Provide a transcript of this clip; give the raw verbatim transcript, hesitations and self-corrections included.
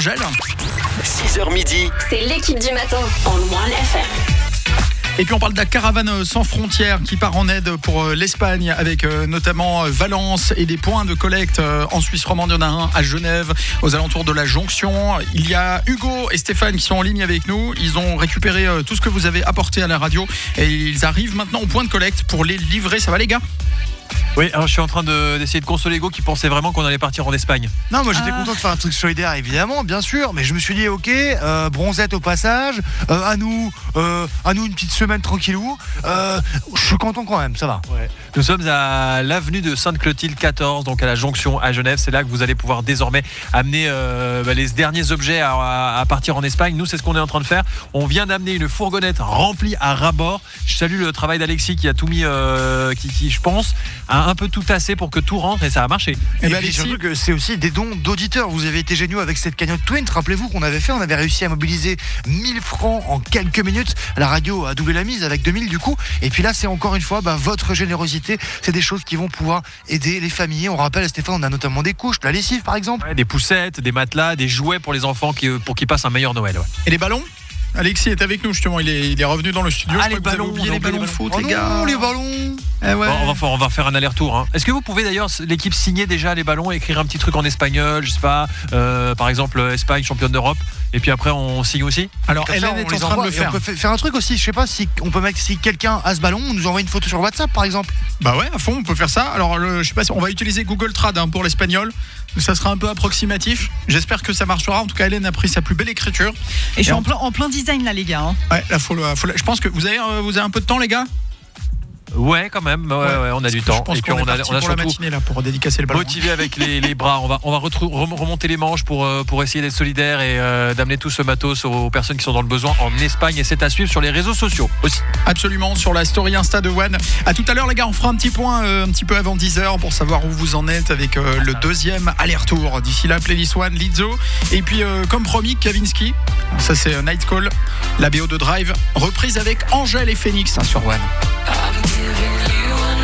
Angèle. six heures midi. C'est l'équipe du matin en One F M. Et puis on parle de la caravane sans frontières qui part en aide pour l'Espagne avec notamment Valence et des points de collecte en Suisse romande. Il y en a un à Genève, aux alentours de la Jonction. Il y a Hugo et Stéphane qui sont en ligne avec nous. Ils ont récupéré tout ce que vous avez apporté à la radio et ils arrivent maintenant au point de collecte pour les livrer. Ça va les gars ? Oui, alors je suis en train de, d'essayer de consoler Hugo qui pensait vraiment qu'on allait partir en Espagne. Non, moi j'étais Ah. content de faire un truc solidaire, évidemment, bien sûr, mais je me suis dit, ok, euh, bronzette au passage, euh, à nous, euh, à nous une petite semaine tranquillou. Euh, je suis content quand même, ça va. Ouais. Nous sommes à l'avenue de Sainte-Clotilde quatorze, donc à la Jonction à Genève. C'est là que vous allez pouvoir désormais amener euh, bah, les derniers objets à, à, à partir en Espagne. Nous, c'est ce qu'on est en train de faire. On vient d'amener une fourgonnette remplie à ras-bord. Je salue le travail d'Alexis qui a tout mis, euh, qui, qui, je pense, a un peu tout tassé pour que tout rentre et ça a marché. Et, Eh ben, puis Alexis, surtout que c'est aussi des dons d'auditeurs. Vous avez été géniaux avec cette cagnotte Twint. Rappelez-vous qu'on avait fait, on avait réussi à mobiliser mille francs en quelques minutes. La radio a doublé la mise avec deux mille du coup. Et puis là, c'est encore une fois bah, votre générosité. C'est des choses qui vont pouvoir aider les familles. On rappelle, Stéphane, on a notamment des couches, la lessive par exemple. Ouais, des poussettes, des matelas, des jouets pour les enfants qui, pour qu'ils passent un meilleur Noël. Ouais. et les ballons ? Alexis est avec nous justement, il est, il est revenu dans le studio. Ah, Je les crois que vous avez ballons, oublié on a les oublié ballons de les foot Oh les non, gars. les ballons. Eh ouais. Bon, on, va faire, on va faire un aller-retour. Hein. Est-ce que vous pouvez d'ailleurs, l'équipe, signer déjà les ballons, écrire un petit truc en espagnol, je sais pas, euh, par exemple Espagne, championne d'Europe, et puis après on signe aussi. Alors Comme ça, Hélène on est en les train envoie de le et on faire. peut fa- faire un truc aussi. Je sais pas si on peut mettre si quelqu'un a ce ballon, on nous envoie une photo sur WhatsApp par exemple. Bah ouais, à fond, on peut faire ça. Alors, le, je sais pas si on va utiliser Google Trad hein, pour l'espagnol. Ça sera un peu approximatif. J'espère que ça marchera. En tout cas, Hélène a pris sa plus belle écriture. Et je suis en- en plein, en plein design là les gars hein. Ouais, là, faut, le- faut le- je pense que vous avez, euh, vous avez un peu de temps, les gars. Ouais, quand même. Ouais, ouais, on a du Je temps. pense Et puis qu'on on est a, parti on a pour la surtout matinée là pour dédicacer le ballon. motivé avec les, les bras. On va, on va retrou- rem- remonter les manches pour, euh, pour essayer d'être solidaire et euh, d'amener tout ce matos aux personnes qui sont dans le besoin en Espagne. Et c'est à suivre sur les réseaux sociaux aussi. Absolument, sur la story Insta de One. À tout à l'heure, les gars, on fera un petit point euh, un petit peu avant dix heures pour savoir où vous en êtes avec euh, le deuxième aller-retour. D'ici là, playlist One, Lizzo. Et puis, euh, comme promis, Kavinsky. Ça, c'est euh, Night Call, la B O de Drive, reprise avec Angèle et Phoenix hein, sur One. I've been giving